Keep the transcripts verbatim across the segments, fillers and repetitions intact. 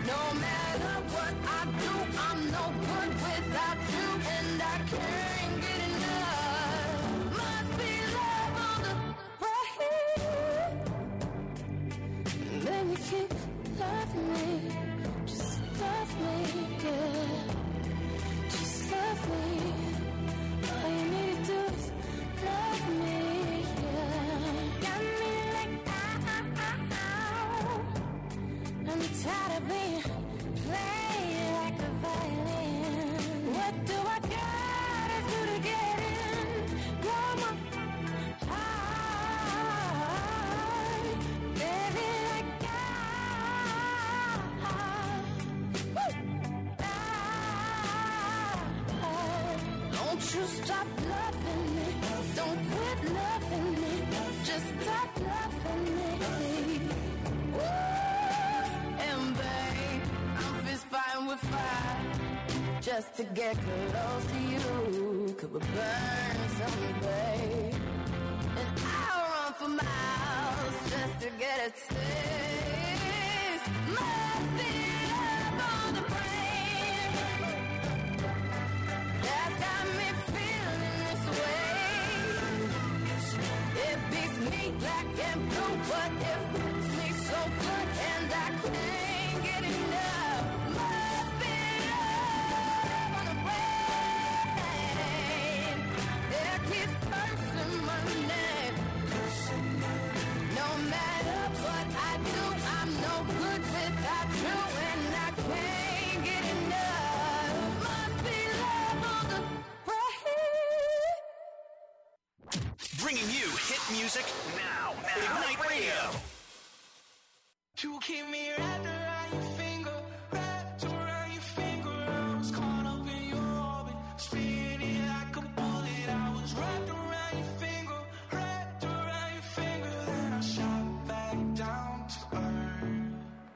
No matter what I do, I'm no good without you, and I can't get enough. Must be love on the way. Baby, keep loving me, just love me, yeah. Just love me. All you need to do is love me, yeah. Got me like ow. I'm tired of being played like a violin. What do I gotta do to get in? You're my heart, baby, like I. Don't you stop loving me. Don't quit loving me. Just stop loving me. Woo! And babe, I'm fist fighting with fire just to get close to you. Could we burn something, babe? And I'll run for miles just to get a taste. Must be love on the brain that's got me feeling this way. It beats me black and blue, but it makes me so good, and I can't get enough. Must be love on the brain. It keeps cursing my name. No matter what I do, I'm no good without you, and I can't get enough. Must be love on the brain. Bringing you hit music now. Ignite Radio. You keep me wrapped around your finger, wrapped around your finger. I was caught up in your orbit, spinning like a bullet. I was wrapped around your finger, wrapped around your finger. Then I shot back down to earth.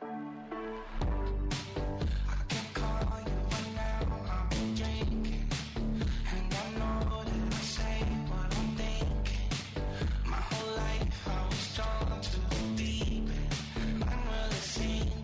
I can call you right now, I've been drinking, and I know that I say what I'm thinking. My whole life I was drawn to the deep end, unreal scene.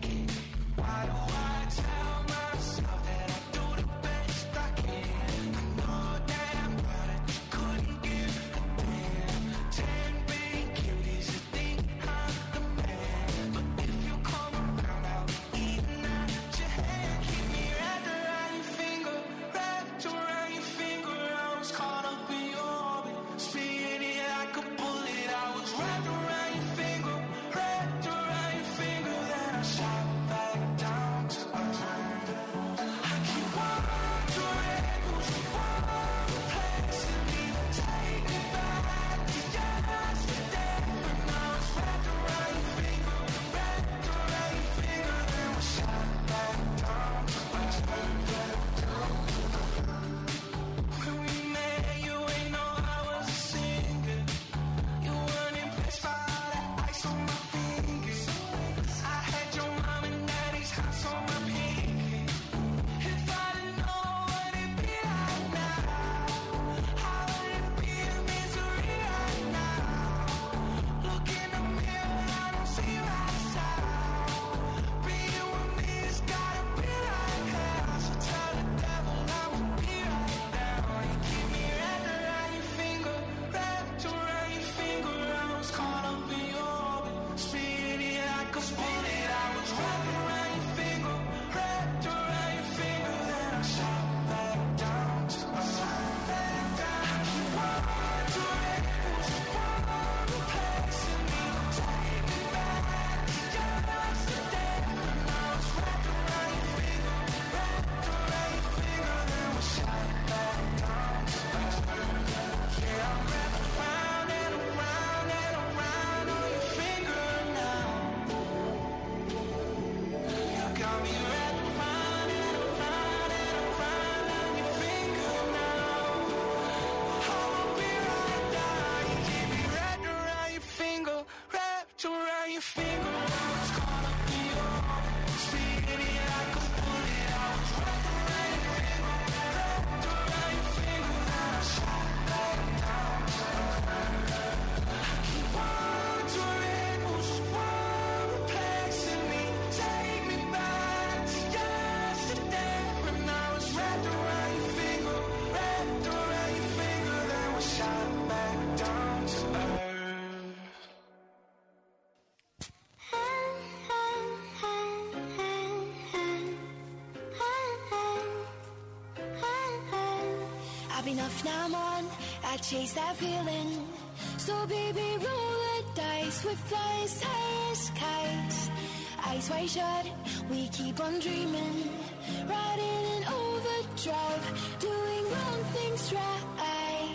enough, now I'm on. I chase that feeling. So baby, roll the dice with flyers, tires, kites. Eyes wide shut, we keep on dreaming. Riding in overdrive, doing wrong things right.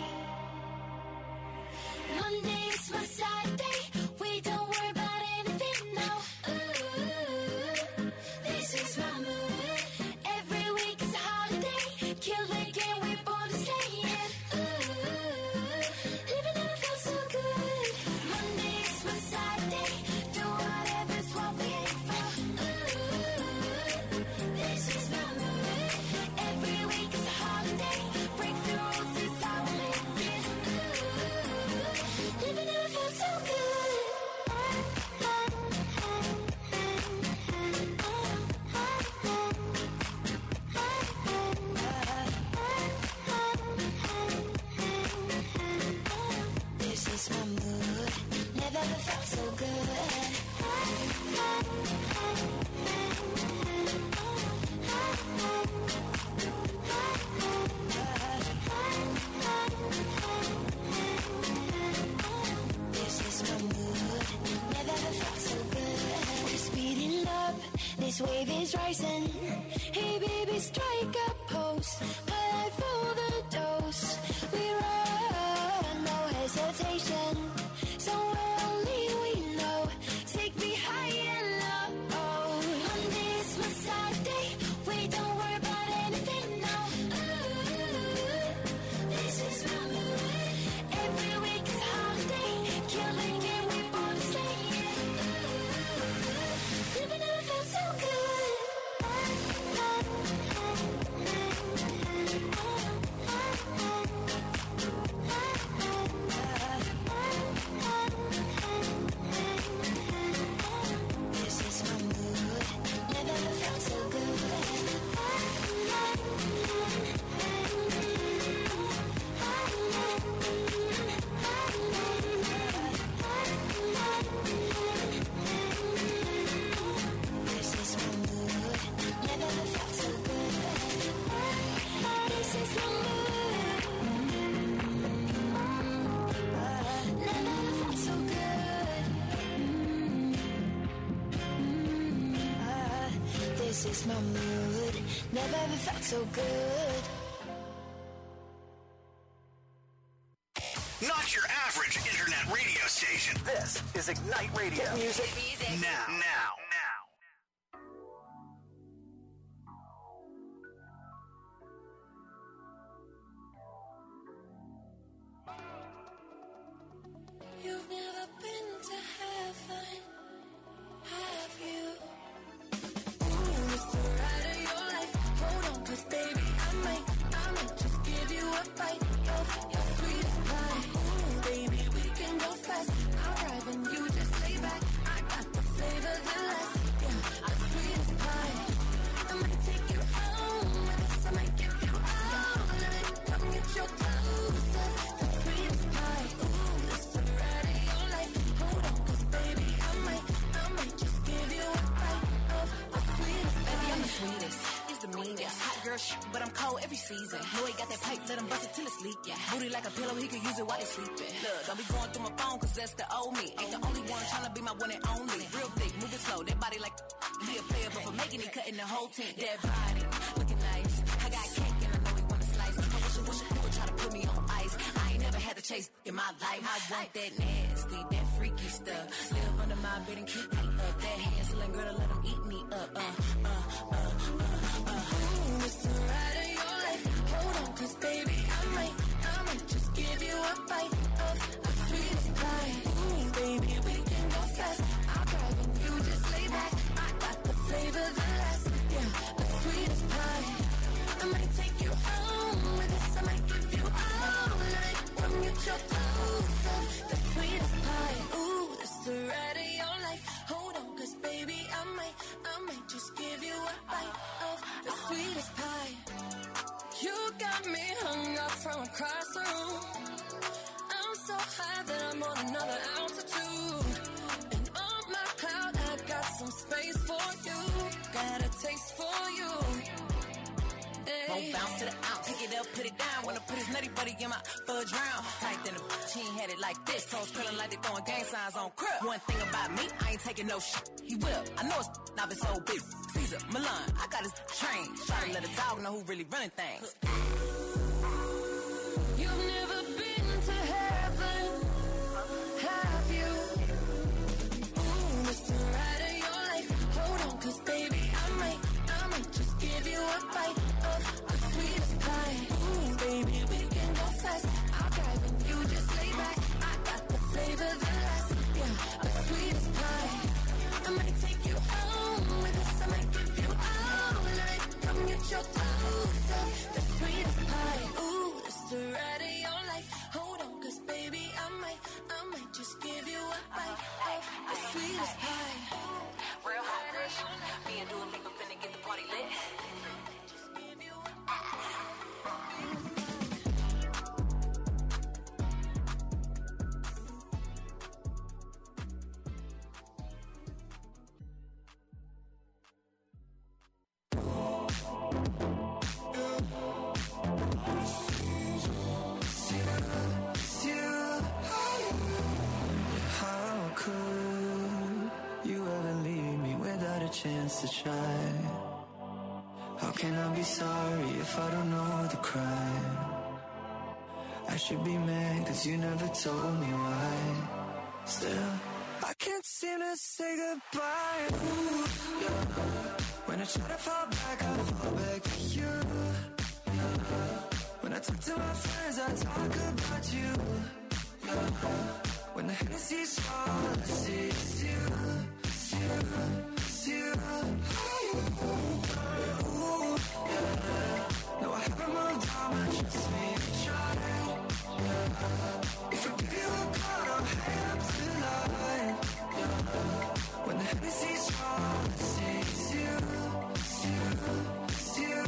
Monday's my sad day. We don't worry about anything now. Ooh, this is my mood. Every week is a holiday. Kill the game, we're born to stay in. Ooh, living never felt so good. Monday's my sad day. Do whatever's what we aim for. Ooh, this is my mood. Every week is a holiday. Break the rules is how we live it. Ooh, living never felt so good. This is my mood. Never ever felt so good. This is my mood. Never ever felt so good. We're speeding up. This wave is rising. Hey baby, strike a pose. My life for the dose. We run, no hesitation. Somewhere only we know. Take me high and low. Monday's my sad day. We don't worry about anything now. Ooh, this is my mood. Every week is a holiday. Killing game, we born to stay in. Ooh, living never felt so good. This is my mood. Never ever felt so good. This is my mood. Never ever felt so good. This is my mood. Never ever felt so good. This is my mood. Never ever felt so good. Not your average internet radio station. This is Ignite Radio. Music now. Now. Now. You've never been to heaven, have you? Ooh, it's the ride of your life. Hold on, 'cause baby, I might, I might just give you a bite of your sweetest pie. Ooh, baby, we can go fast. I'll drive and you just lay back. I got the flavor that lasts. Yeah, the sweetest pie. I might take you home with us. I might give you all of it. Come get your clothes off. The sweetest pie. Ooh, it's the ride of your life. Hold on, 'cause baby, I might, I might just give you a bite of the sweetest pie. Baby, I'm the sweetest. It's the meanest. Hot girl shit, but I'm cold every season. Know he got that pipe, let him bust it till it's leak. Yeah. Booty like a pillow, he can use it while he sleeping. Look, don't be going through my phone, 'cause that's the old me. Ain't the only one tryna be my one and only. Real thick, moving slow, that body like he a player, but for making it, cutting the whole team. That body, looking nice. I got cake and I know he wanna slice. I wish, I wish people try to put me on ice. I ain't never had to chase in my life. I want that nasty, that freaky stuff. Live under my bed and keep me up. That Hansel and Gretel, let him eat me up. Uh, uh, uh, uh, uh. Ooh, it's the ride of your life. Hold on, 'cause baby, I might, I might just give you a bite of the sweetest pie. Ooh, baby, we can go fast. I'll drive and you just lay back. I got the flavor that lasts. Yeah, the sweetest pie. I might take you home with us. I might give you all of it. Come get your clothes off. The sweetest pie. Ooh, it's the ride of your life. Hold on, 'cause baby, I might, I might just give you a bite of the sweetest pie. You got me hung up from across the room. I'm so high that I'm on another altitude. And on my cloud, I got some space for you. Got a taste for you. Won't bounce to the ounce, pick it up, put it down. Wanna put his nutty buddy in my fudge round. Tight than a bitch, he ain't had it like this. Toes curling like they throwing gang signs on crib. One thing about me, I ain't taking no shit. He will, I know it's not been so big. Caesar, Milan, I got his train. Try to let a dog know who really running things. You've never been to heaven, have you? Ooh, it's the ride of your life. Hold on, cause baby, I might, I might just give you a bite of the sweetest pie. Ooh, baby, we can go fast. I'll drive and you just lay back. I got the flavor that lasts, yeah, the sweetest pie. I might take you home with us, I might give you all night. Come get your toes off the sweetest pie. Ooh, it's the ride of your life. Hold on, cause baby, I might, I might just give you a bite of the sweetest pie. Real hot girl, me and Dua Lipa finna get the party lit. Chance to try. How can I be sorry if I don't know the crime? I should be mad cause you never told me why. Still, I can't seem to say goodbye. Ooh, yeah. When I try to fall back, I fall back to you. Yeah. When I talk to my friends, I talk about you. Yeah. When the Hennessy's all I see is you, it's you. You, ooh, yeah. No, I haven't moved on, but trust me, I tried. Yeah. If I give you a call, I'll hang up tonight. Yeah. When the Hennessy's strong, I see it's you, it's you, it's you.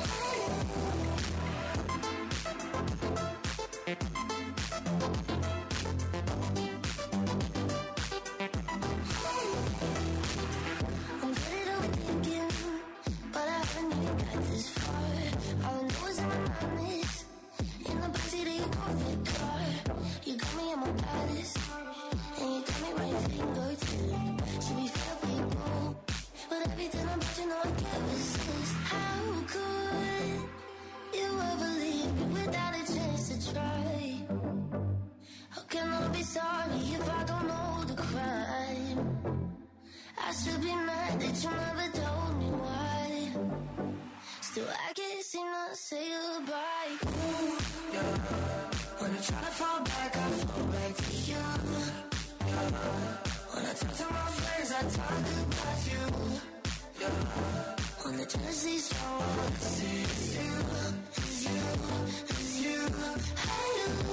Sorry if I don't know the crime. I should be mad that you never told me why. Still I can't seem to say goodbye. Ooh, yeah. When I try to fall back, I fall back to you. Yeah. When I talk to my friends, I talk about you. Yeah. When the jealousy's strong, I see it's you, it's you, it's you. Hey,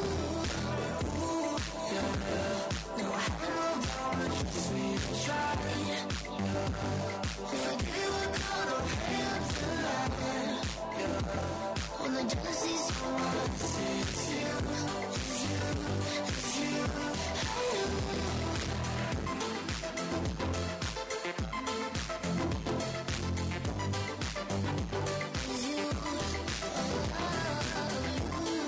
yeah. No, I haven't moved on, but trust me, I tried. If I give you a call, don't hang up tonight. When the jealousy's so much, I see it's you, it's you, it's you. It's you, oh, oh, you.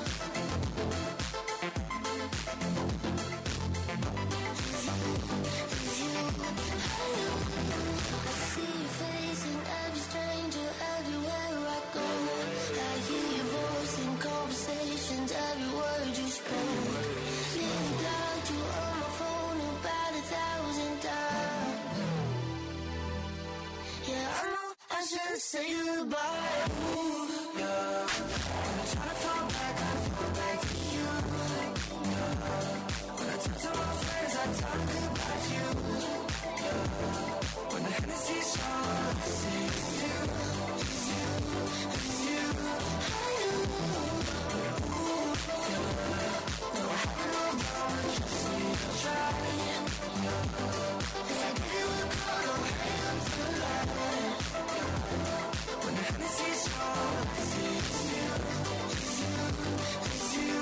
Say goodbye. Ooh, yeah. When I try to fall back, I fall back to you. Yeah. When I talk to my friends, I talk about you. Yeah. When the Hennessy's strong, I see it's you, it's you, it's you. Hey, ooh, yeah. No, I haven't moved on, but trust me, I tried. If I give you a call, don't hang up tonight. When the Hennessy's strong, I see it's you, it's you, it's you.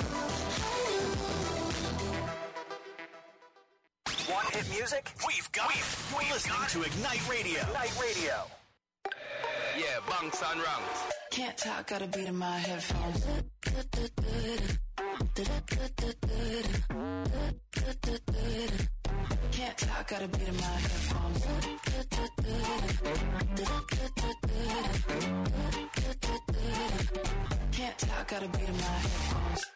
Want hit music? We've got it. You're listening to Ignite Radio. Ignite Radio. Yeah, bunks and ranks. Can't talk, got a beat in my headphones. Can't talk, got a beat in my headphones. Can't talk, got a beat in my headphones.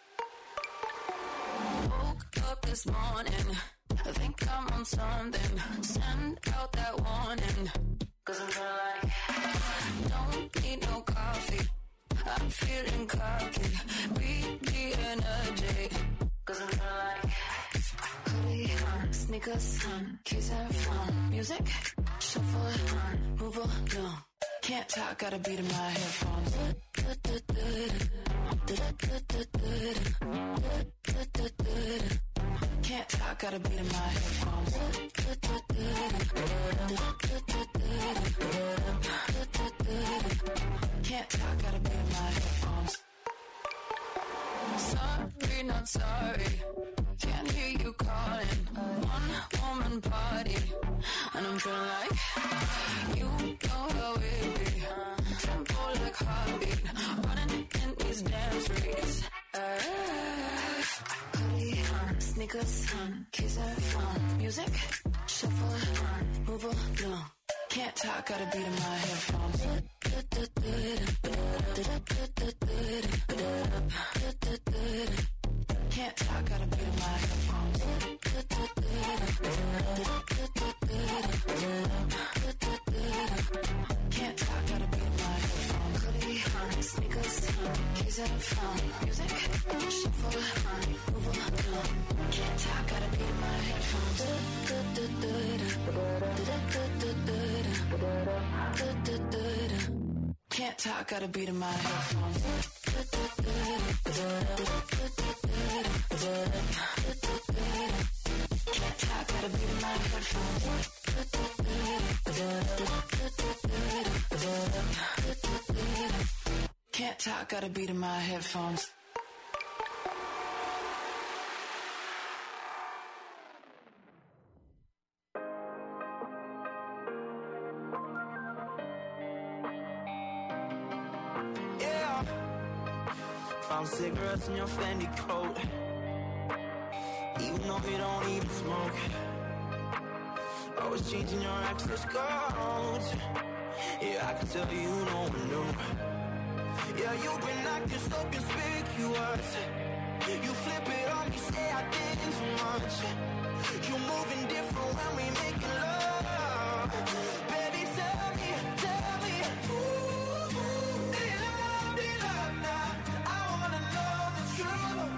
Woke up this morning, I think I'm on something. Send out that warning, cause I'm feeling like don't need no coffee. I'm feeling cocky. Beat the energy, cause I'm feeling like hoodie on, sneakers on, keys and phone. Music, shuffle on, move along. Can't talk, got a beat in my headphones. Can't talk, got a beat in my headphones. Can't talk, got a beat in my headphones. Sorry, not sorry. Can't hear you calling. One woman party, and I'm feeling like you know how it be. Tempo like heartbeat, running in these dance streets. Uh, hoodie on, sneakers on, keys and phone. Music, shuffle on, move along. Can't talk, got a beat in my headphones. Can't talk, got a beat in my headphones. Can't talk, got a beat in my headphones. Hoodie on, sneakers on, keys and phone. Music, shuffle on, move along. Can't talk, got a beat in my headphones. Can't talk, got a beat in my headphones. Can't talk, got a beat in my headphones. Can't talk, got a beat in my headphones. Found cigarettes in your Fendi coat, even though you don't even smoke. Always changing your access codes. Yeah, I can tell you no one knew. Yeah, you've been acting so conspicuous. You flip it on me, say I did too much. You're moving different when we making love. Baby, tell me, tell me, ooh, do you love, do you love now? I wanna know the truth.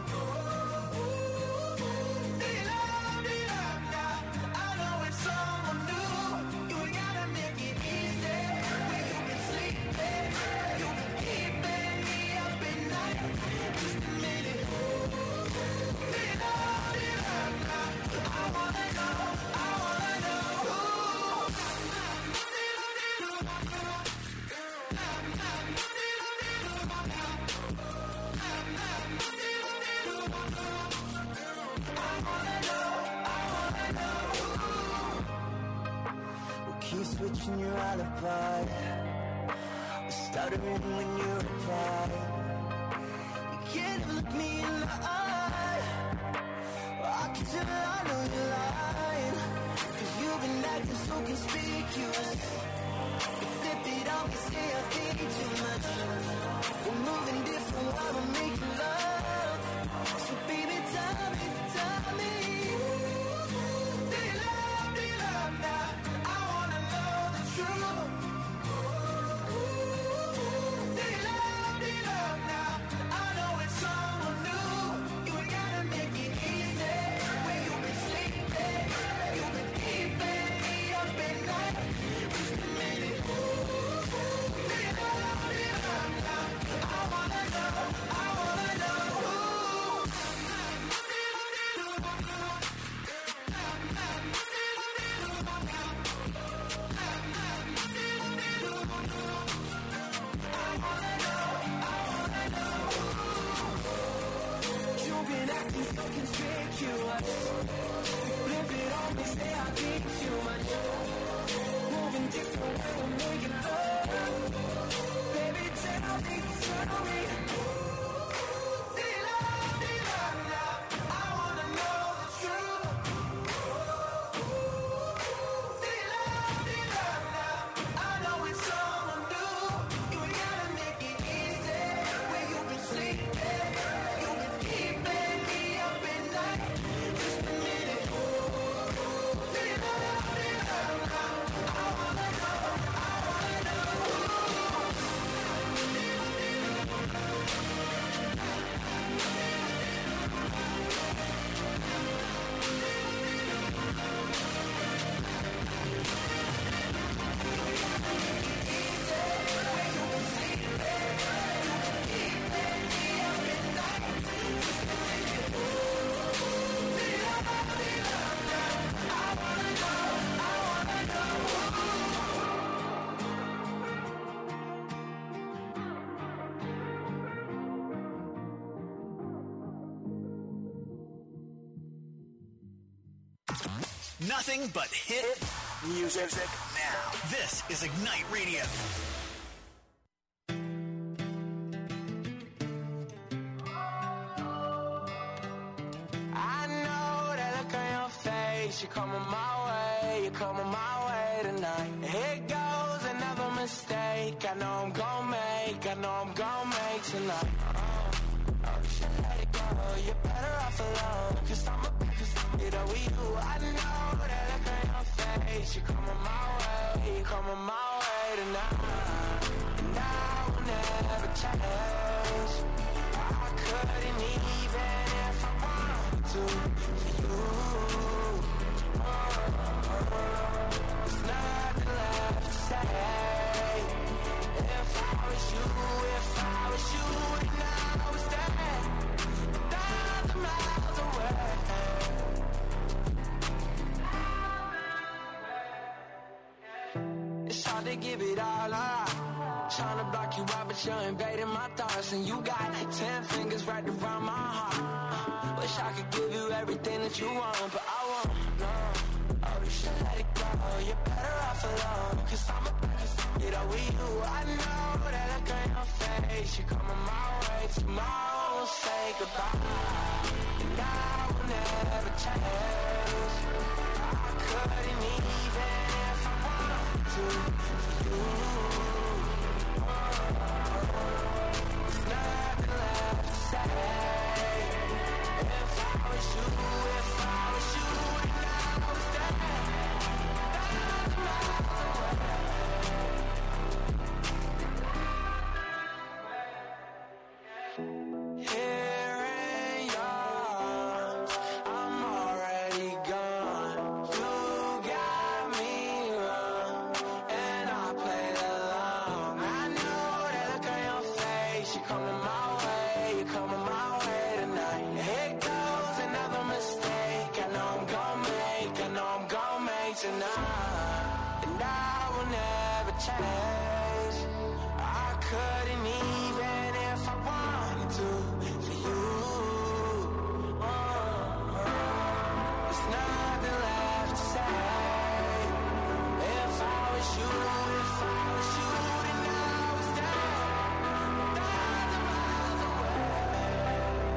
Ooh, do you love, do you love now? I know it's someone new. You gotta make it easy. When you been sleeping, you been keeping me up at night. Just a minute. Ooh, do you love, do you love now? I wanna know, I wanna know. Keep switching your alibi. We're stuttering when you reply. You can't look me in the eye. Well, I can tell I know you're lying. Cause you've been acting so conspicuous. You flip it on me, say I think too much. We're moving different while we're making love. So baby, tell me, tell me, do you love, do you love now? I wanna know the truth. Do you love, do you love now? I know it's someone new. You gotta make it easy. When you've been sleeping, you've been keeping me up at night. Just a minute. Do you love, do you love now? I wanna know, I wanna Nothing but hit music now. This is Ignite Radio. I know that look on your face. You're coming my way. You're coming my way tonight. Here goes another mistake. I know I'm gonna make. I know I'm gonna make tonight. Oh, oh, you should let it go. You're better off alone. Cause I'm a cause you know we you. I know that look on your face. You're coming my way. You're coming my way tonight. And I will never change. I couldn't even if I wanted to for you. Oh, oh, oh. There's nothing left to say. If I was you, if I was you, then I was there, a thousand miles away. It's hard to give it all up. Trying to block you out, but you're invading my thoughts. And you got ten fingers right around my heart. Wish I could give you everything that you want, but I won't, no. Oh, you should let it go. You're better off alone. Cause I'm a cause you know we you. I know that look on your face. You're coming my way. Tomorrow we'll say goodbye. And I will never change. I couldn't even if I wanted to for you. There's nothing left to say. If I was you, if I was you, then I was there, thousand miles away. Here in yours, I'm already gone. You got me wrong, and I played along. I know that look on your face. You're coming my way, you're coming my way tonight. Here goes another mistake. I know I'm gonna make, I know I'm gonna make tonight. And I will never change. I couldn't even if I wanted to for you. Oh, oh. There's nothing left to say. If I was you, if I was you, then I was there, a thousand miles away.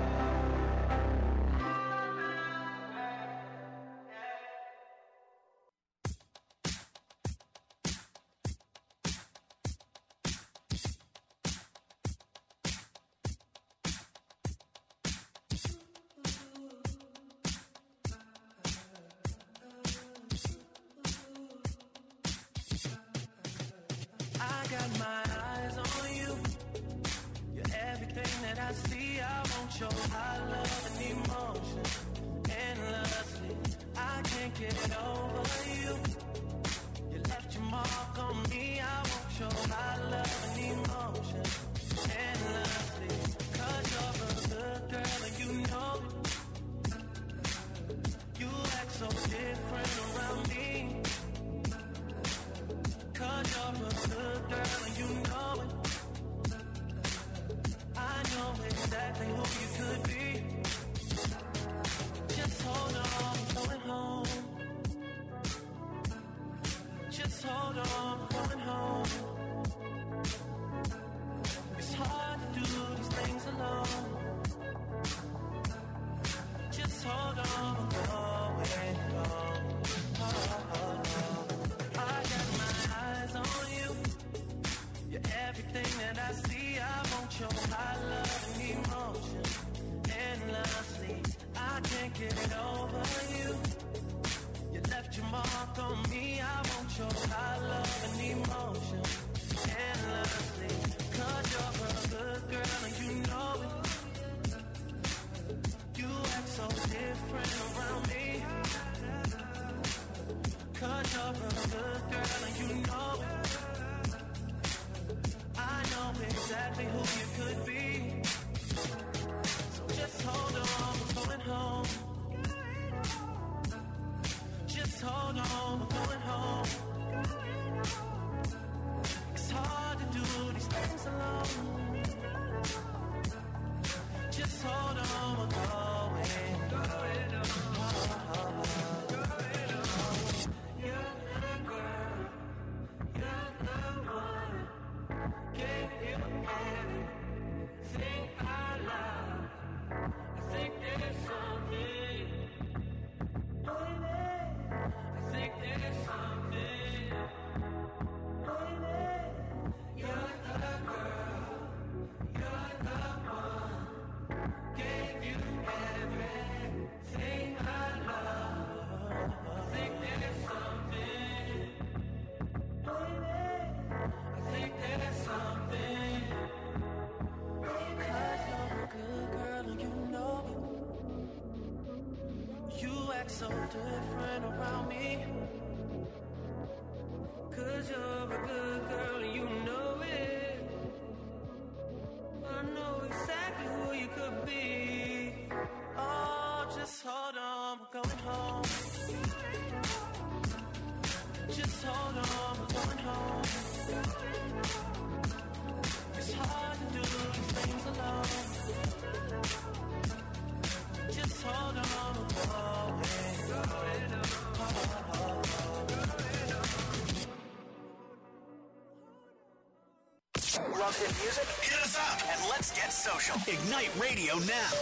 I got my eyes on you. You're everything that I see. I want your high love and emotion endlessly. I can't get over you. You left your mark on me. I want your high love and emotion endlessly. Cause you're a good girl and you know it. You act so different around me. Cause you're a good girl and you know it. I know exactly who you could be. Just hold on, I'm going home. Just hold on, I'm going home. It's hard to do these things alone. Just hold on, I'm going home. Oh, oh, oh. I got my eyes on you. You're everything that I see. I want your high love and emotion endlessly. I can't get it over you. You left your mark on me. I want your high love and emotion endlessly. Cause you're a good girl and you know it. You act so different around me. Cause you're a good girl and you know it. I know exactly who you could be. So just hold on, we're going home. Just hold on, we're going home. different around me. Cause you're a good girl and you know it. I know exactly who you could be. Oh, just hold on, we're going home. Just hold on, we're going home. It's hard to do these things alone. Just hold on, we're going, going, oh, oh, oh. Love hit music? Hit us up and let's get social. Ignite Radio now.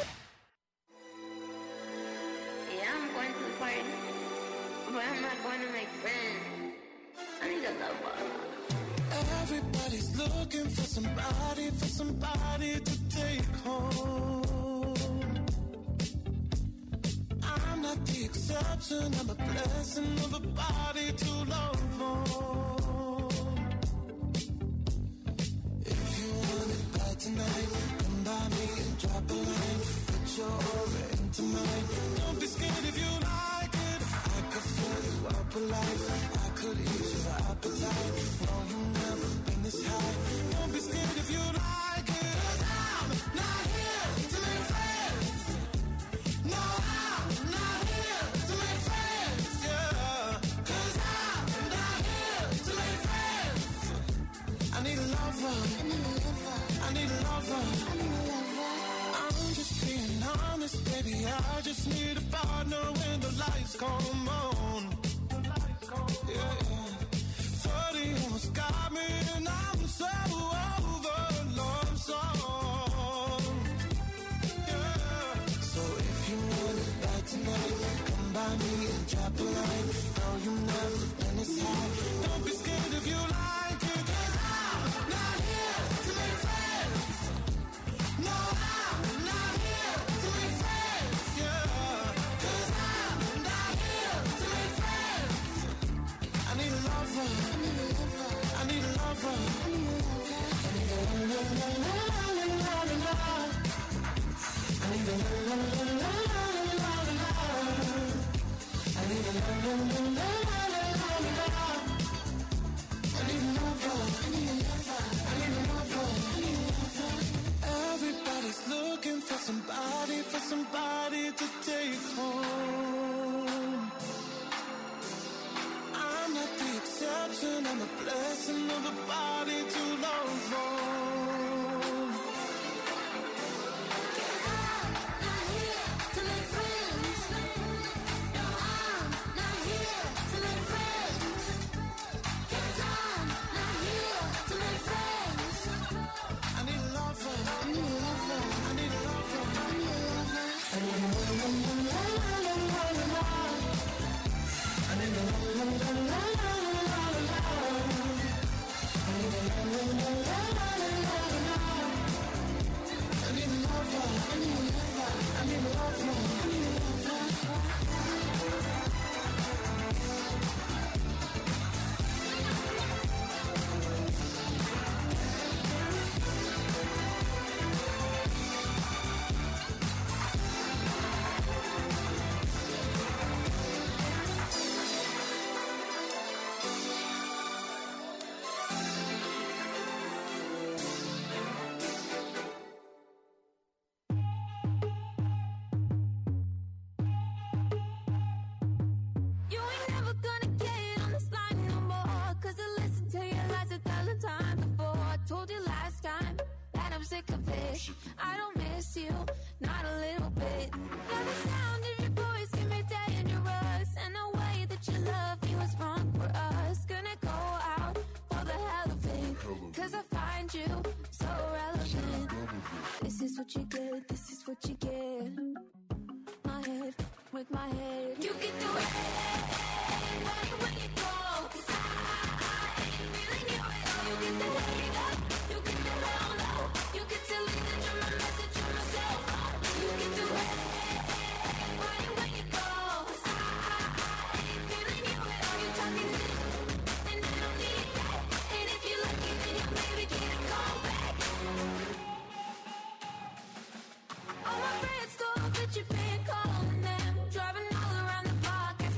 Yeah, I'm going to the party, but I'm not going to make friends. I need a lover. Everybody's looking for somebody, for somebody to take home. I'm not the exception, I'm a blessing of a body to love on. If you want it bad tonight, come by me and drop a line. Put your aura into mine. Don't be scared if you like it. I could fill you up alive. I could ease your appetite. No, you've never been this high. Don't be scared if you like it. Cause I'm not here to make friends. No, I'm not here to make friends. Yeah. Cause I'm not here to make friends. I need a lover. I need a lover. I need a lover. I need a lover. I'm just being honest, baby. I just need a partner when the lights come on. Yeah, yeah. thirty almost got me, and I'm so over love song. Yeah. So if you want it bad tonight, come by me and drop a line. No, you never been this high. Don't be scared if you like it. Cause I'm not here to make friends. No, I'm not here to make friends. Yeah. Cause I'm not here to make friends. I need a lover. I need a lover. I need a lover. I need a la la la la la la la. I need a la la la la la la la. I need a la la la la la la la. I need a lover. I need a lover. I need a lover. I need a lover. Everybody's looking for somebody, for somebody to take home. I'm not the exception, I'm a blessing of a body to love on. I'm not here to make friends. No, I'm not here to make friends. Cause I'm not here to make friends. I need a lover. I need a lover. I need a lover. I need a lover. I need a la la la la la la la. I need a la la la la la la la. I need a la la la la la la la. I need a lover. I need a lover. I need a lover. I need a lover. You ain't never gonna get on this line no more. Cause I listened to your lies a thousand times before. I told you last time that I'm sick of it. I don't miss you, not a little bit. Yeah, the sound of your voice can be dangerous. And the way that you love me was wrong for us. Gonna go out for the hell of it. Cause I find you so relevant. This is what you get, this is what you get. My head with my head. You can do it when you go. Cause I, I ain't feeling you at all. You get the hang up, you get the hell no. You get to leave the drum, my message on my cell phone. You can do it when you go. Cause I, I ain't feeling you at all. You talking this, and I don't need that. And if you're lucky, then you maybe get a call back. All my friends thought that you've been calling them, driving all around the block.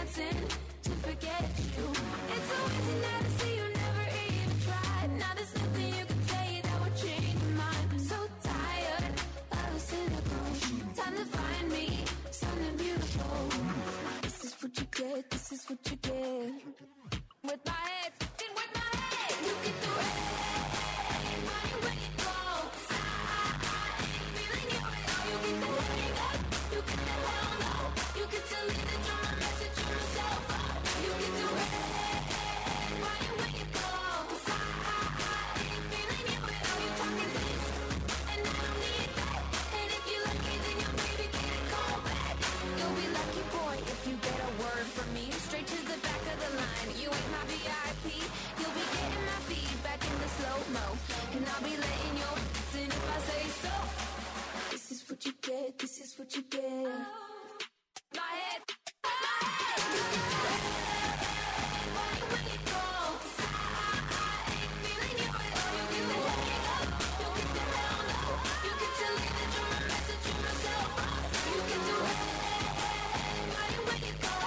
dancing to forget you. It's so easy now to see you never even tried. Now there's nothing you can say that would change my mind. I'm so tired of the cynical. Time to find me something beautiful. This is what you get, this is what you get. With my head, fucking with my head. You get the red, money when you go. I, I, I ain't feeling you at all. You get the hang up, you get the hell no. You get to leave the drama message on your cell phone. You get the red, money when you go. I, I, I ain't feeling you at all. You talking this, and I don't need that. And if you like it, then you'll maybe get a call back. You'll be lucky boy if you get a word from me. Straight to the back of the line. You ain't my V I P. You'll be getting my feedback in the slow-mo. And I'll be letting you in if I say so. This is what you get, this is what you get. My head, my head. You get the red, money when you go. I, I ain't feeling you at all. You get the hang up, you get the hell no. You get to leave the drama message on your cell phone. You get the red, money when you go.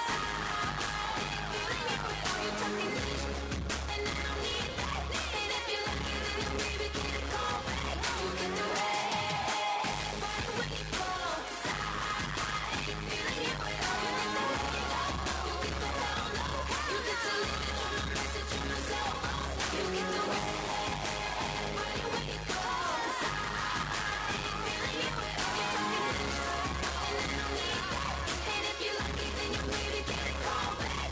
You talking this, and I don't need that. And if you like it, then you'll maybe get a call back. You get the red, money when you go. I ain't feeling you at all. You get the hang up, you get the hell no. You get to leave it on a message on my cell phone. You get the red, money when you go. I ain't feeling you at all. You talking this, and I don't need that. And if you like it, then you'll maybe get a call back.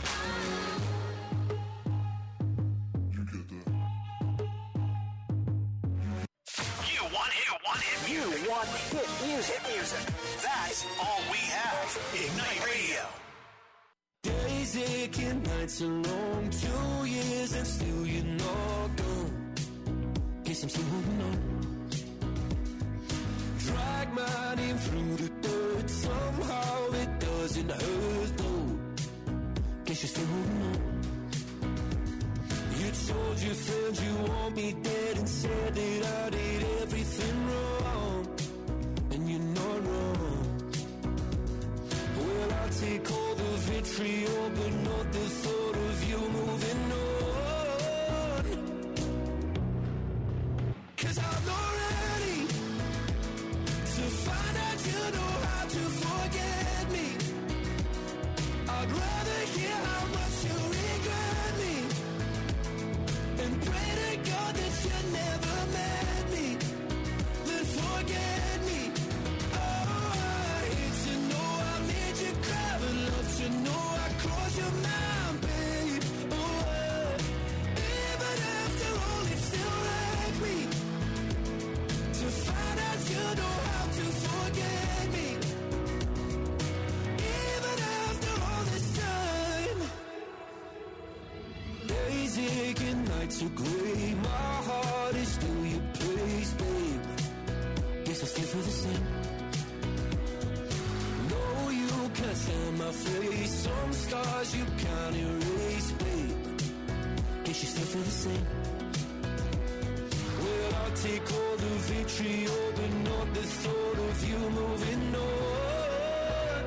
You want hit music. Hit music. That's all we have. Ignite Radio. Days aching, nights are long, two years and still you're not gone. Guess I'm still holding on. Drag my name through the dirt, somehow it doesn't hurt though. Guess you're still holding on. You told your friends you want me dead and said that I did everything wrong. And you're not wrong. Well, I'll take all the vitriol, but not the thought of you moving on. 'Cause I'm not ready to find out you know how to forget me. I'd rather hear how much you regret me and pray to God that you never met me, then forget me. Oh, I hate to know I made you cry, but love to know I crossed your mind, babe. Oh, even after all, it still wrecked me to find out you know how to forget me. Even after all this time, days aching, nights are gray. My heart is still your place, babe. Guess I still feel the same. No, you can't stand my face. Some scars you can't erase, babe. Guess you still feel the same. Well, I'll take all the vitriol, but not the thought of you moving on.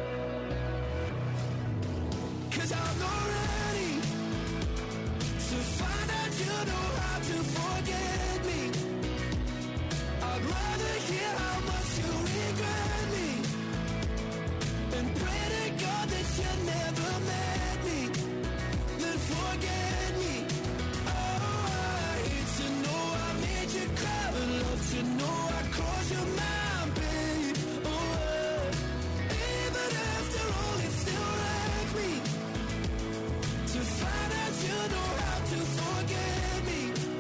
'Cause I'm not ready to find out you know how to forget me. I'd rather hear how much you regret me and pray to God that you never met me, then forget me. Oh, I hate to know I made you cry, but love to know I crossed your mind, babe. Oh, even after all, it still wrecked me to find out you know how to forget me.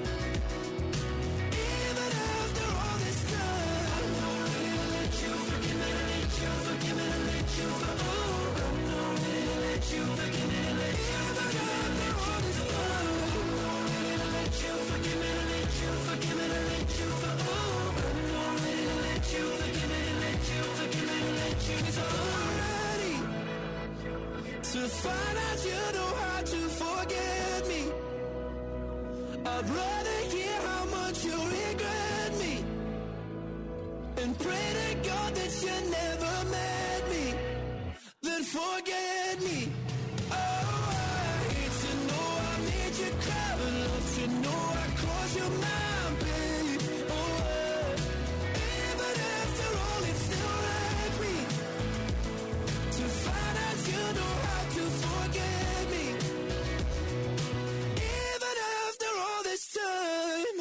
Even after all this time, I'm not ready to let you forgive me, to let you forgive me, to let you forgive me. Oh, I'm not ready to let you forgive me, to let you forgive me, to let you forgive me. I'm not ready to let you forgive me, to let you forgive me, to let you forgive me. Oh, I'm not ready to let you forgive me, to let you forgive me, to let you. 'Cause I'm not ready to find out you know how to forget me. I'd rather hear how much you regret me and pray to God that you never met me, then forget me. your mind, babe. Oh, even after all, it still wrecks me to find out you know how to forget me. Even after all this time.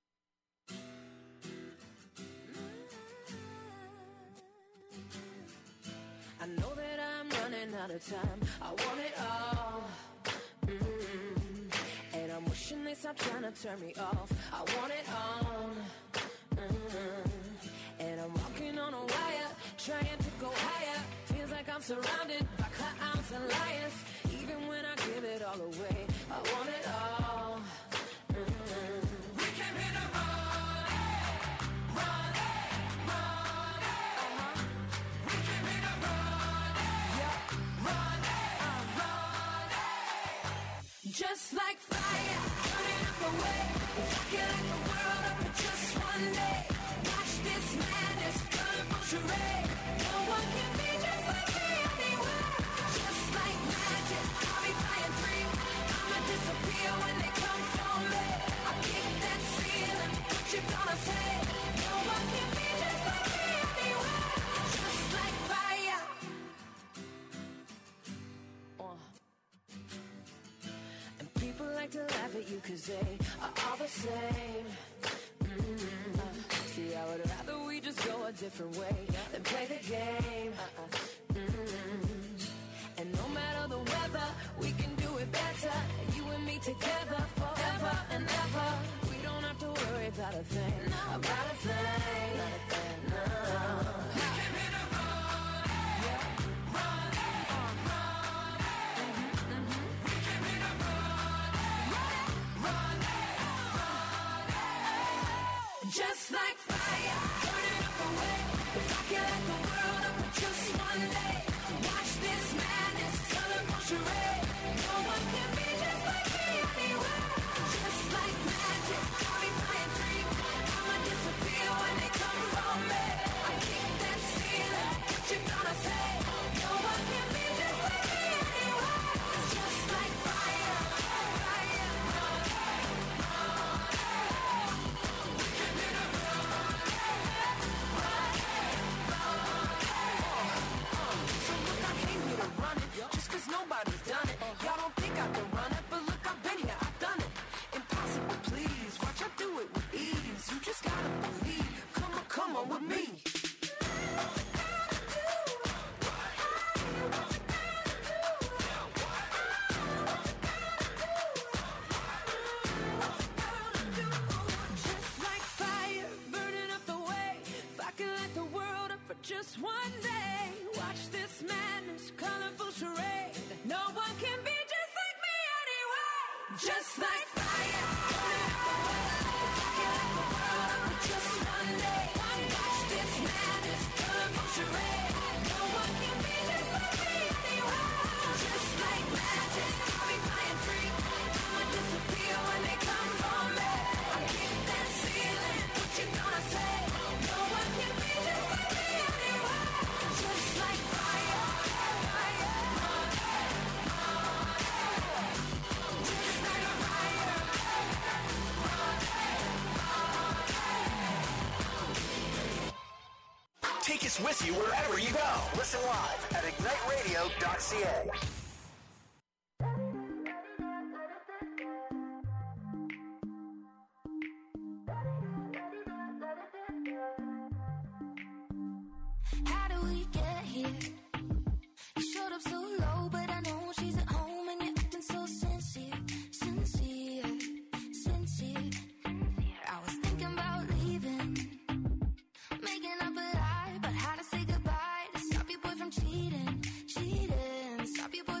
I know that I'm running out of time. I want it all. Mm-hmm. And I'm wishing they stop trying to turn me off. I want it all. Mm-hmm. And I'm walking on a wire, trying to go higher. Feels like I'm surrounded by clowns and liars. Even when I give it all away, I want it all. Mm-hmm. We came here to run, run, run. Uh-huh. We came here to run, yeah, run, uh, run. Just like fire, burning up the way. If I could light the world up for just one day, watch this madness, colorful charade. No one can be just like me anywhere. Just like magic, I'll be flying free. I'ma disappear when they come for me. I kick that ceiling, what you gonna say? No one can be just like me anywhere. Just like fire. Uh. And people like to laugh at you cause they are all the same. Mm-hmm. Uh, see, I would rather we just go a different way than play the game. Uh-uh. Mm-hmm. And no matter the weather, we can do it better. You and me together forever and ever. We don't have to worry about a thing, about a thing, not a thing, no. We came here to run, yeah, run, uh, run. Mm-hmm, mm-hmm. We came here to run, run, run, run. Just like fire, burning up the way. If I could light the world up for just one day, watch this madness, colorful charade. No one can be just like me anywhere. Just like magic, I'll be flying free. I'ma disappear when they come for me. I kick that ceiling, what you gonna say? No one can be just like me anywhere. Just like fire, fire, run, run. We came here to run, run, run. So look, I came here to run it, just cause nobody's done it. Y'all don't think I can run it, but look, I've been here, I've done it. Impossible, please, watch I do it with ease. You just gotta believe, come on, come on with me. Just like fire, burning up the way. If I could light the world up for just one day, watch this madness, colorful charade. No one can be just like me anyway. Just like fire, burning up the way. If I could light the world up for just one day, watch this madness, colorful charade. No one can be just like me anyway. Just like magic, I'll be flying free. I'ma disappear when they come for me. I kick that ceiling, what you gonna say? No one can be just like me anyway. Just like fire, fire, run, run. Just like fire, run, run. Take us with you wherever you go. Listen live at ignite radio dot c a. How do we get here? You showed up so low, but I know she's at home and you're acting so sincere, sincere, sincere. I was thinking about leaving, making up a lie, but how to say goodbye to stop your boy from cheating, cheating. Stop your boy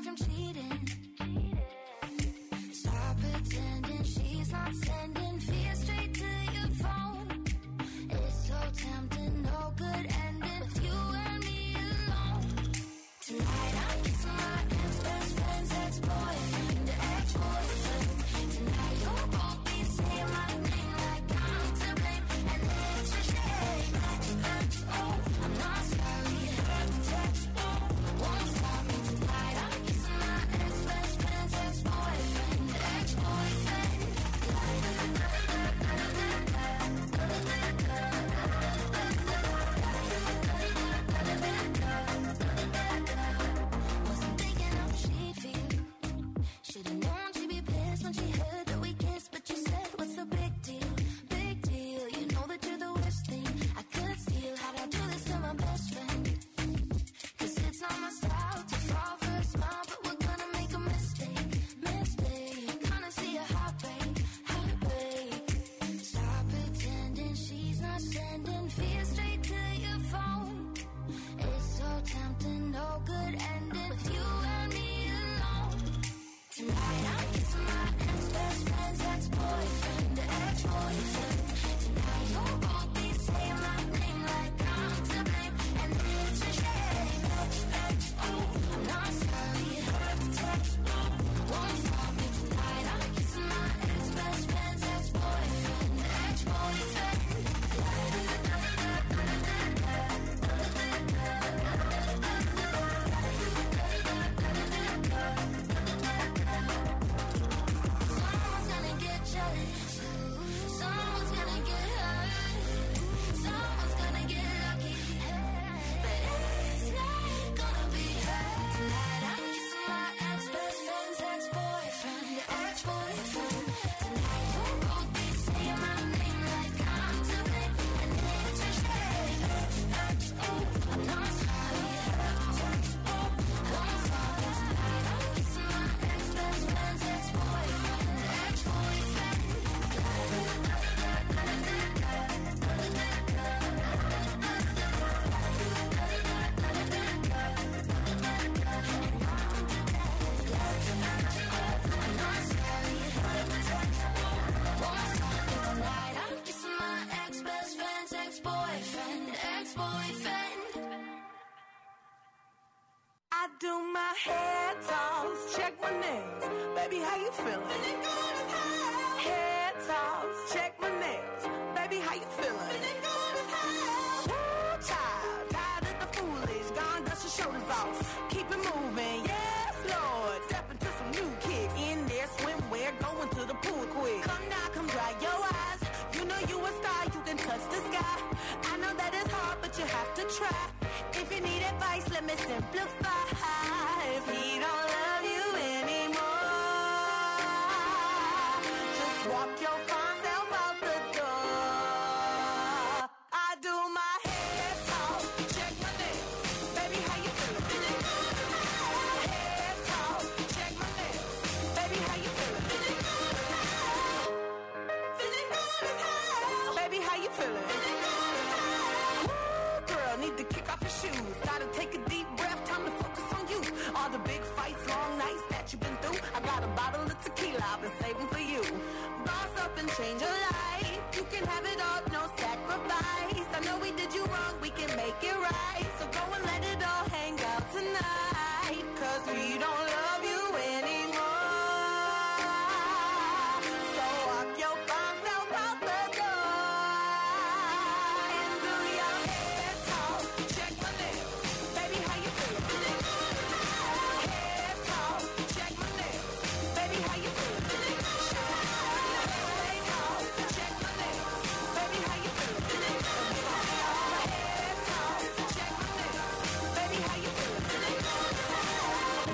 Baby, how you feeling? Feeling good as hell. Head toss, check my nails. Baby, how you feeling? Feeling good as hell. Woo, child, tired of the foolish. Gone, dust your shoulders off. Keep it moving, yes, Lord. Step into some new kicks. In there, swimwear, going to the pool quick. Come down, come dry your eyes. You know you a star, you can touch the sky. I know that it's hard, but you have to try. If you need advice, let me simplify. If he don't love you anymore, just walk your fine self out the door. I do my head talk, check my nails. Baby, how you feeling? Feeling good as hell. Head talk, check my nails. Baby, how you feeling? Feeling good as hell. Feeling good as hell. Baby, how you feeling? Feeling good as hell. Woo, girl, need to kick off your shoes. Gotta take a deep breath, time to focus on you. All the big fights, long nights that you've been through. I got a bottle of tequila I've been saving for you. Boss up and change your life. You can have it all, no sacrifice. I know we did you wrong, we can make it right. So go and let it all hang out tonight. Cause we don't love you anymore. So walk your fine self out the door. And do your head talk, check my nails. Baby, how you feeling? Feeling good as hell. Head talk, check my nails. Baby, how you feeling? Feeling good as hell. Head talk, check my nails. Baby, how you feeling? Feeling good as hell. Head talk, check my nails. Baby, how you feeling? Feeling good as hell.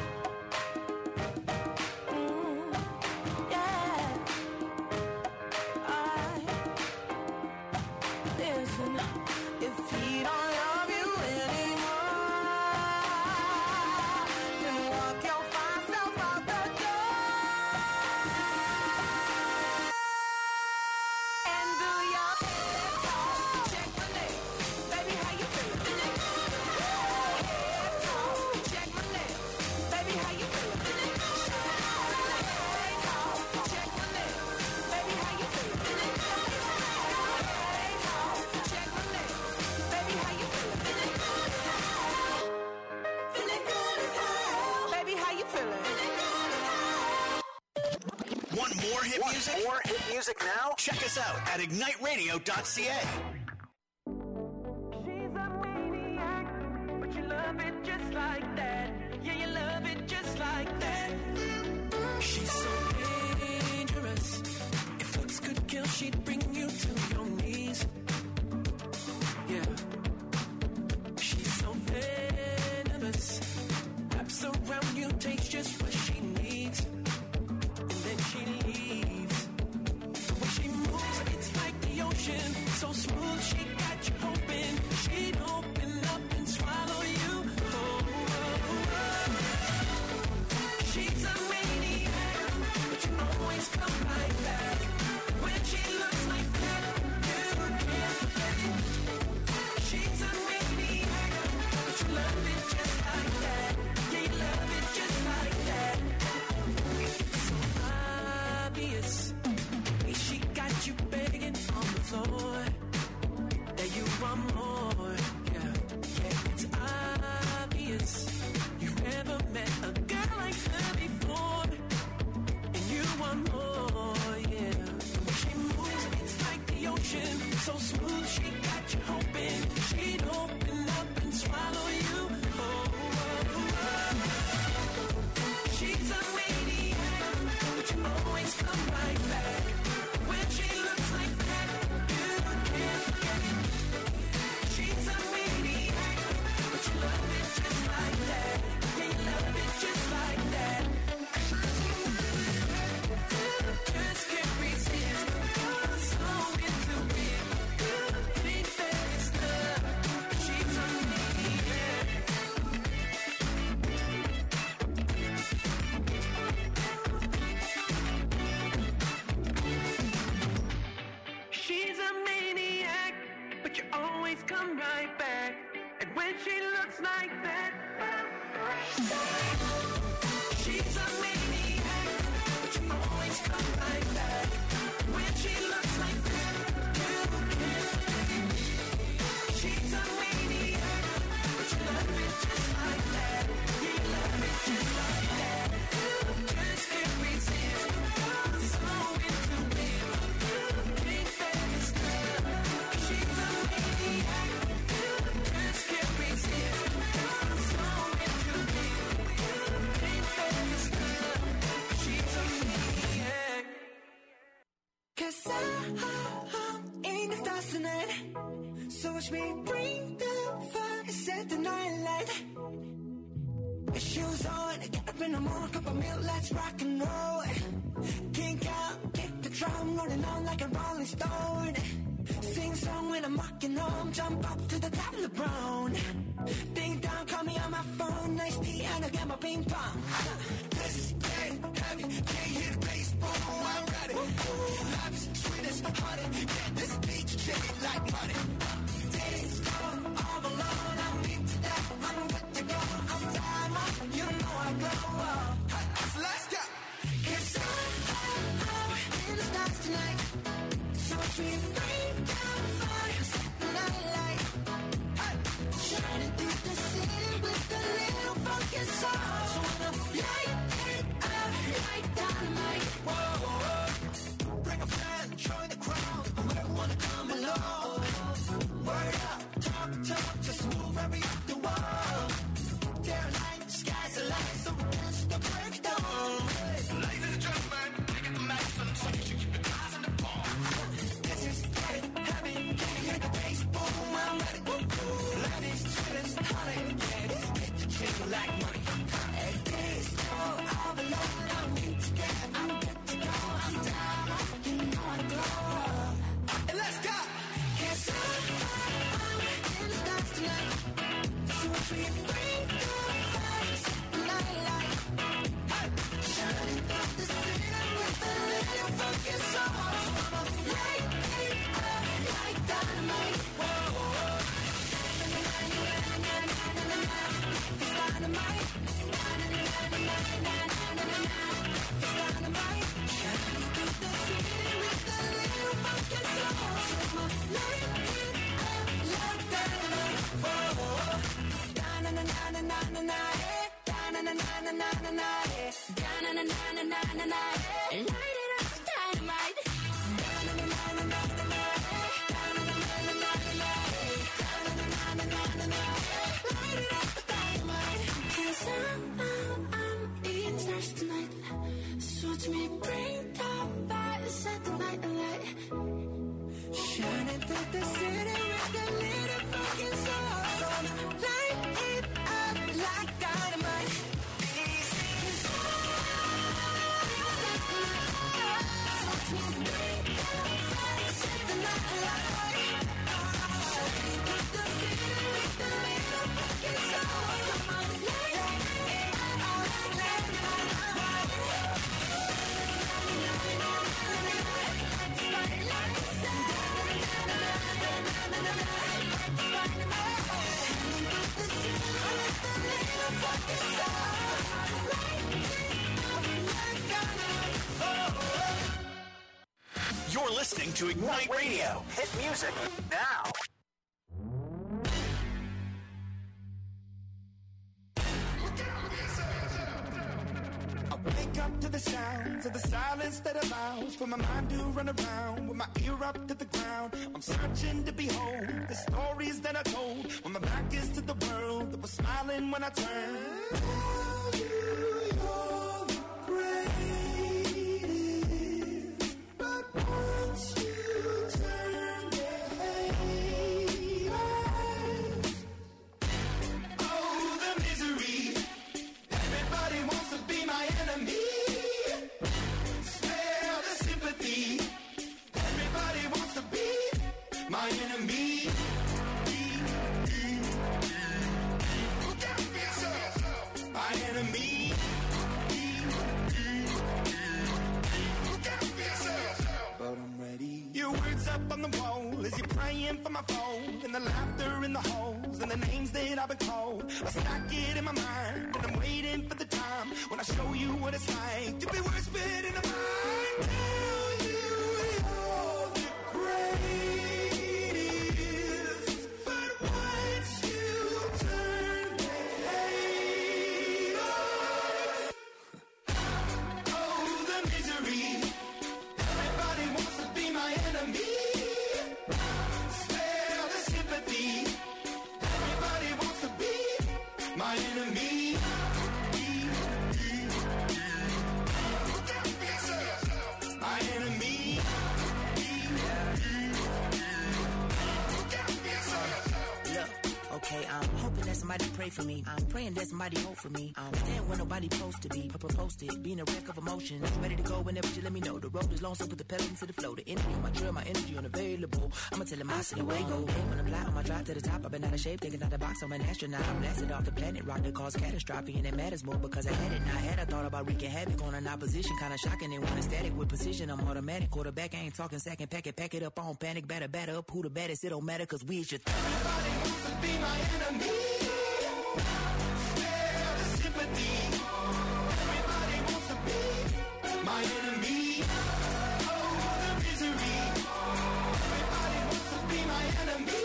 Mm, yeah. Alright. Listen, if he don't love you anymore, then walk your fine self out the door. And do your head talk, check my nails. Baby, how you feeling? Feeling good as hell. Head talk, check my nails. Baby, how you feeling? Feeling good as hell. Head talk, check my nails. Baby, how you feeling? Feeling good as hell. Head talk, check my nails. Baby, how you feeling? Feeling good as hell. Feeling good as hell. Baby, how you feeling? Feeling good as hell. Want more hit music? More hit music now? Check us out at ignite radio dot c a. She's a maniac, but you love it just like that. Yeah, you love it just like that. She's so dangerous. If looks could kill, she'd bring you to your knees. Yeah. She's so venomous. Wraps around you, takes just what she needs. And then she leaves. The way she moves, it's like the ocean. So smooth, she got you hoping she'd open up and swallow you. Oh, oh, oh. She's a maniac, but you always come right back. When she looks like that, you can't forget it. She's a maniac, but you love it just like that. Yeah, you love it just like that. It's so obvious. She got you begging on the floor that you want more. Yeah, yeah, it's obvious. You've never met a girl like her before, and you want more. Yeah, the way she moves, it's like the ocean. So smooth, she got you hoping she'd open up and swallow you. Oh, oh, oh. She's a maniac, but you always come right back. When she looks like that, you can't forget it. She's a maniac, but you love it just like that. Yeah, you love it just like that. Just can't resist. You're so into it. You think that it's love. She's a maniac. She's a maniac, but you always come right back. And when she looks like that, she's a maniac, but you always come right back. When she looks like that, you can't forget it. She's a maniac, but you love it just like that. Yeah, you love it just like that. You just can't resist. Guess I'm in the stars tonight. So watch me bring the fire, set the night light. Shoes on, get up in the morning, cup of milk, let's rock and roll. Kink out, kick the drum, rolling on like a rolling stone. Sing song when I'm walking home, jump up to the top of the brown. Ding dong, call me on my phone, nice tea and I get my ping pong. This is getting heavy, can't hear the bass, boom, I'm ready. Life is sweet as honey, yeah, this beat you chicken like money. Days go all alone, I'm beat to death, I'm good to go, I'm time up, you know I glow up. So let's go. Cause I'm, I'm in the stars tonight, so we bring down fire, set the night light. Shining through the city with a little funky soul. So when I light it up like dynamite. Whoa, whoa. Bring a friend, join the crowd. Whoever wanna come along. Word up, talk, talk, just move every up the wall. They're light, sky's a light, so we dance the breakdown. Ladies and gentlemen, pick up the mics and so you should keep your eyes on the ball. This is getting heavy, can you hear the bass? Boom, I'm ready. Ladies, chillin', honey, yeah, this bitch you chicken like money. Hey, this go all alone, I'm in together, I'm good to go, I'm down, you know I glow up. And let's go! Cause I'm, I'm in the stars tonight, so we bring the fire, set the night light. Hey, shining through the city with a little funky soul. I'ma light it up like dynamite. Whoa, whoa. Me bring the fire, set the night alight. Shining through the city with a little fucking soul. So light it up like dynamite. So me bring the fire, set the night alight. Shining through the city with a little fucking soul. So light it up like dynamite. You're listening to Ignite Radio. Hit music now. Wake up to the sounds of the silence that allows for my mind to run around with my ear up to the ground. I'm searching to behold the stories that I told when my back is to the world that was smiling when I turned. Tell you you're the greatest, but once you turn their haters, oh, the misery. Everybody wants to be my enemy. Spare the sympathy. Everybody wants to be my enemy. Look out for yourself. My enemy. Look out for yourself. But I'm ready. Your words up on the wall as you're praying for my phone, and the laughter in the halls and the names that I've been called. I stack it in my mind and I'm waiting for the time when I show you what it's like to be whispered in the mind. Tell you you're the greatest, but once you turn the haters, oh, the misery. Everybody wants to be my enemy. Spare the sympathy. Everybody wants to be my enemy. for me. I'm praying that somebody hope for me. I'm staying where nobody supposed to be. Posted, being a wreck of emotions. Ready to go whenever you let me know. The road is long, so put the pedal into the flow. The energy on my trail, my energy unavailable. I'ma tell him I see the way go. Hey, when I'm fly on my drive to the top, I've been out of shape, thinking out the box. I'm an astronaut. I'm blasted off the planet, rock that cause catastrophe, and it matters more because I had it. Now I had I thought about wreaking havoc on an opposition, kinda shocking. And when it's static with precision, I'm automatic. Quarterback, I ain't talking second. Pack it, pack it up on panic. Batter, batter up. Who the baddest? It don't matter because we is your th- Everybody wants to be my enemy. Spare the sympathy. Everybody wants to be my enemy. Oh, the misery. Everybody wants to be my enemy.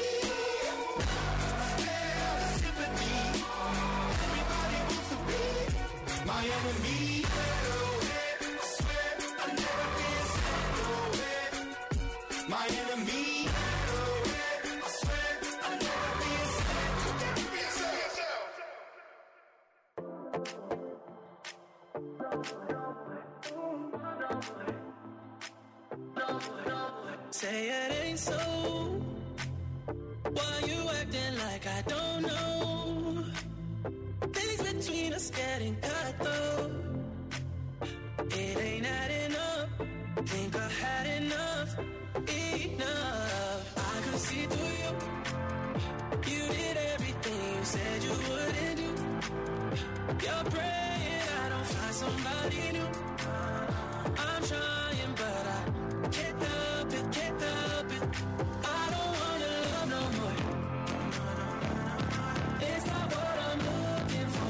Spare the sympathy. Everybody wants to be my enemy. I swear I'll never be a sad. My enemy. Say it ain't so. Why you acting like I don't know? Things between us getting cut though. It ain't adding up. Think I had enough. Enough. I could see through you. You did everything you said you wouldn't do. You're praying I don't find somebody new. I'm trying but I can't help it, can't help it. I don't want your love no more. It's not what I'm looking for.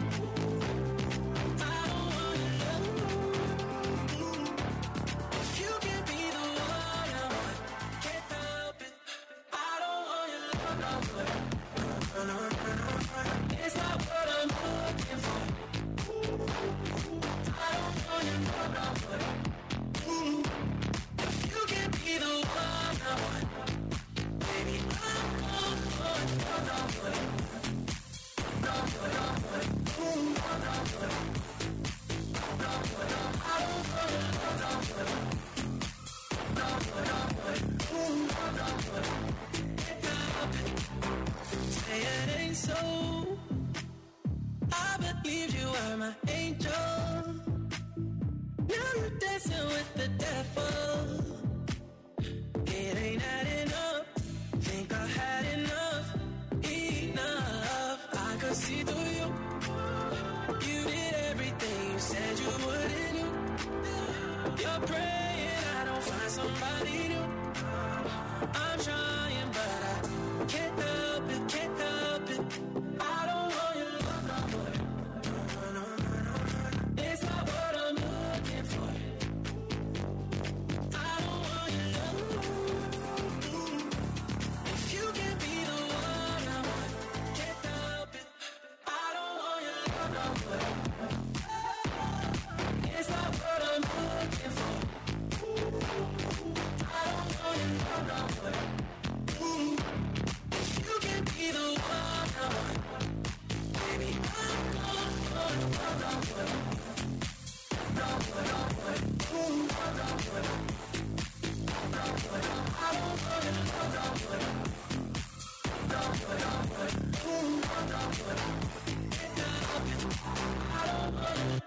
I don't want your love. If you can be the one I want, can't help it. I don't want your love no more. It's not what I'm looking for. I don't want your love no more. You can be the one I want. Baby, I'm on board. No, no, no. No, no, no. No, no, no. No, no, no. I don't want it. No, no, no. No, no, no. No, no, no. Say it ain't so. I believe you are my angel. Now you're dancing with the devil. It ain't adding up. Think I had enough. Enough. I could see through you. You did everything you said you wouldn't do. You're praying I don't find somebody new. I'm trying but I can't help it, can't help it. I don't want your love no more. It's not what I'm looking for. I don't want your love. If you can be the one I want, can't help it. I don't want your love no more. It's not what I'm looking for. I don't want your love no more. If you can be the one I want, baby, I'm on board. No, no, no. No, no, no. No, no, no. No, no, no. I don't want it. No, no, no. No, no, no. No, no, no. I don't want it.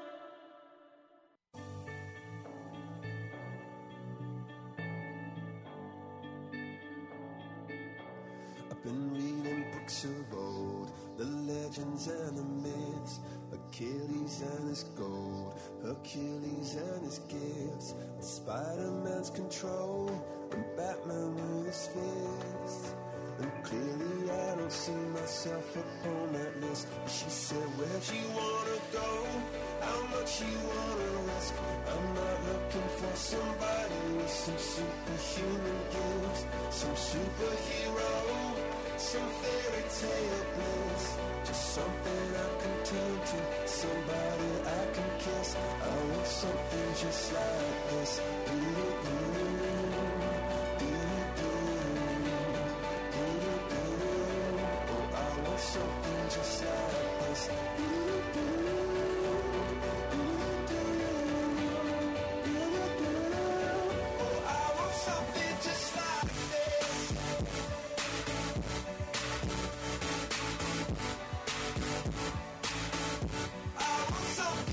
I've been reading books of old, the legends and the myths, Achilles and his gold, Hercules and his gifts, and Spider-Man's control, and Batman with his fists. And clearly I don't see myself upon that list. But she said, where'd you wanna go? How much you wanna risk? I'm not looking for somebody with some superhuman gifts, some superhero, some fairy tale bliss. Just something I can turn to, somebody I can kiss. I want something just like this.